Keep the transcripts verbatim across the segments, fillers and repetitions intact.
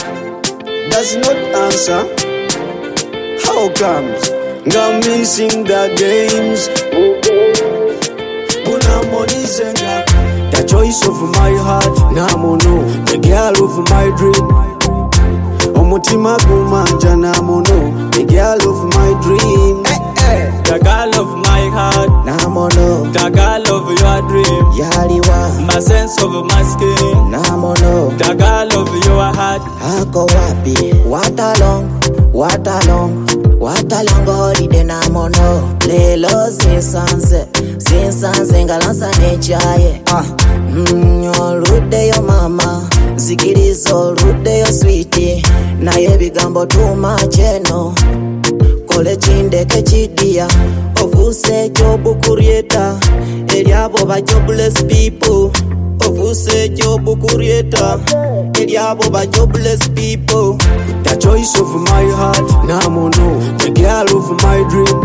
does not answer. How comes? I'm missing the games. The choice of my heart, namono. The girl of my dream. Omutima kumanja namono. The girl of my dream. The girl of my heart, namono. The girl of your dream, yaliwa. My sense of my skin, namono. The girl of your heart. Ako wapi? What along? What along? What along holiday namono. Lelo zinsanze, zinsanze ngalansa nechaye. Ah, mm, olude yo mama, zikirizo olude yo sweetie. Naye bigambo too much eno. Kole chindeke chidia, ofuse jobu kurieta. Eliabo ba jobless people. Ofuse jobu kurieta. Eliabo ba jobless people. The choice of my heart, namono. The girl of my dream.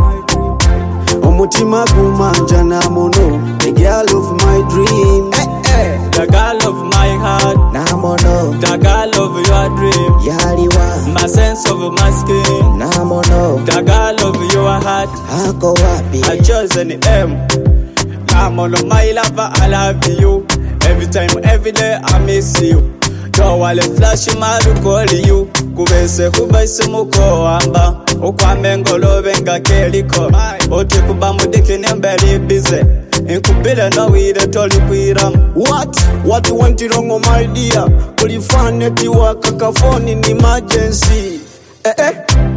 Omutima kumanja namono. The girl of my dream. The girl of my heart, namono. The girl of your dream, yaliwa. My sense of my skin, namono. The girl of your heart. Ako wapi? I chose an M. Namono, my lover, I love you. Every time, every day, I miss you. Don't wale flash maru call you. Kubese kubese muko amba. Okwame ngolo benga keliko. Ote kuba mudiki nembeli bize. Inkubile no wire toli kwiram. What? What went wrong, my dear? Ulifane tiwa kakafoni ni emergency. Eh eh.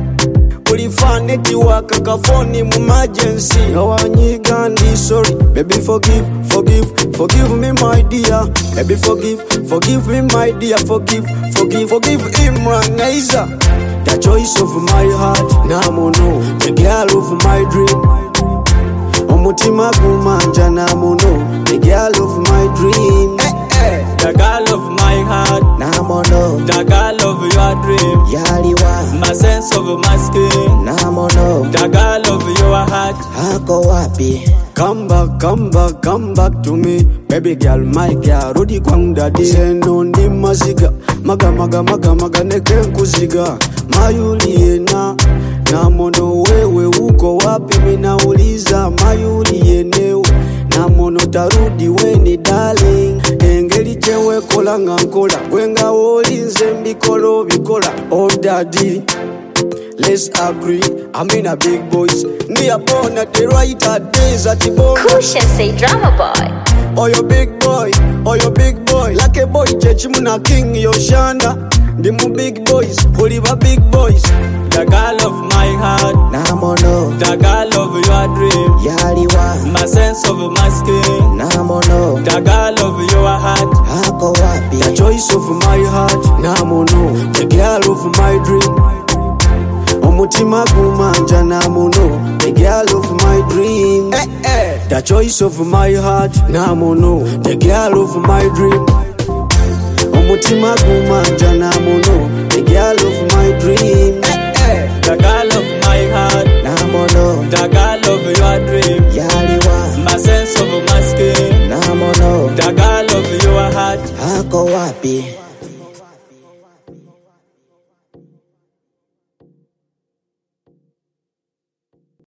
Ulifane tiwa kakafoni mu emergency. Nawanyigandi sorry. Baby forgive, forgive, forgive me my dear. Baby forgive, forgive me my dear. Forgive, forgive, forgive Imran Naiza. The choice of my heart, namono. The girl of my dream. Omutima kumanja namono. The girl of my dream. The girl of my heart, namono. The girl of your dream, yaliwa. My sense of my skin, namono. The girl of your heart. Ako wapi? Come back, come back, come back to me. Baby girl, my girl, rudi kwang daddy. Seno ni maziga, maga maga maga maga neke kuziga. Mayuliena, namono wewe uko wapi? Minauliza mayulienewe, namono tarudi weni darling. Engeli chewe kola ngankola, wenga olinze mbikolo bikola. Oh daddy, let's agree, I'm in a big boys. Me a born at the right days at the born. Kusha say drama boy. Oh you big boy, oh you big boy. Like a boy chechimuna king yoshanda. Dimu big boys, Oliver big boys. The girl of my heart, namono. The girl of your dream, yaliwa. My sense of my skin, namono. The girl of your heart. Ako wapi? The choice of my heart, namono. The girl of my dream. Omutima kumanja namono. The girl of my dream. Eh, eh. The choice of my heart, namono. The girl of my dream. Omutima kumanja namono. The girl of my dream. Eh, eh. The girl of my heart, namono. The girl of your dream, yaliwa. My sense of my skin, namono. The girl of your heart. Ako wapi?